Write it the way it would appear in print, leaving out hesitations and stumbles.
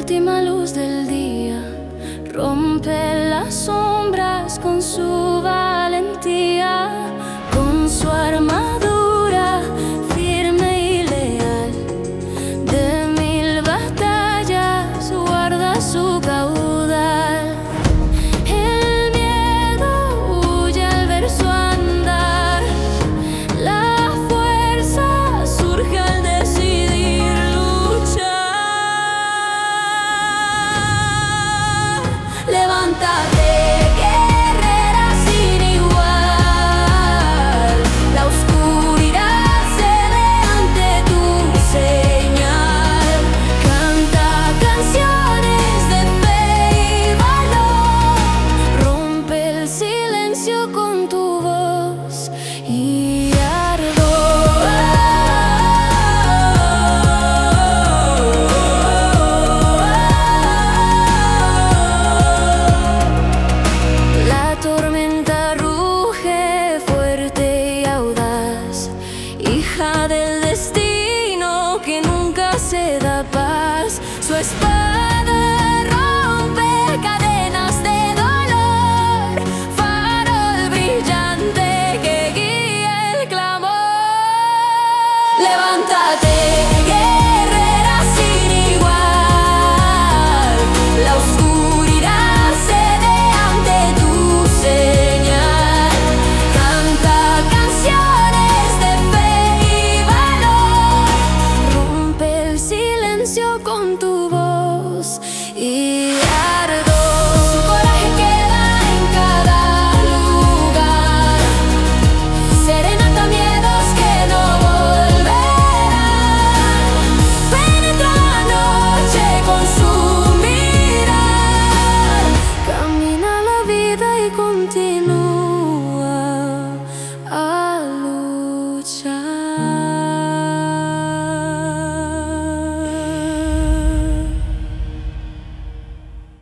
última luz del día, rompe las sombras con su valentía, con su armadura firme y leal. De 1000 batallas guarda su caudal. El miedo huye al ver su andar, la fuerza surge al decidir luchar. Levántate, guerrera sin igual. La oscuridad cede ante tu señal. Canta canciones de fe y valor. Rompe el silencio con tu voz y ardor. La tormenta ruge fuerte y audaz, hija del destino que nunca se da paz. Su espada rompe cadenas de dolor, farol brillante que guía el clamor. Levántate, guerrera sin igual. La oscuridad cede ante tu señal. Canta canciones de fe y valor. Rompe el silencio con tu voz.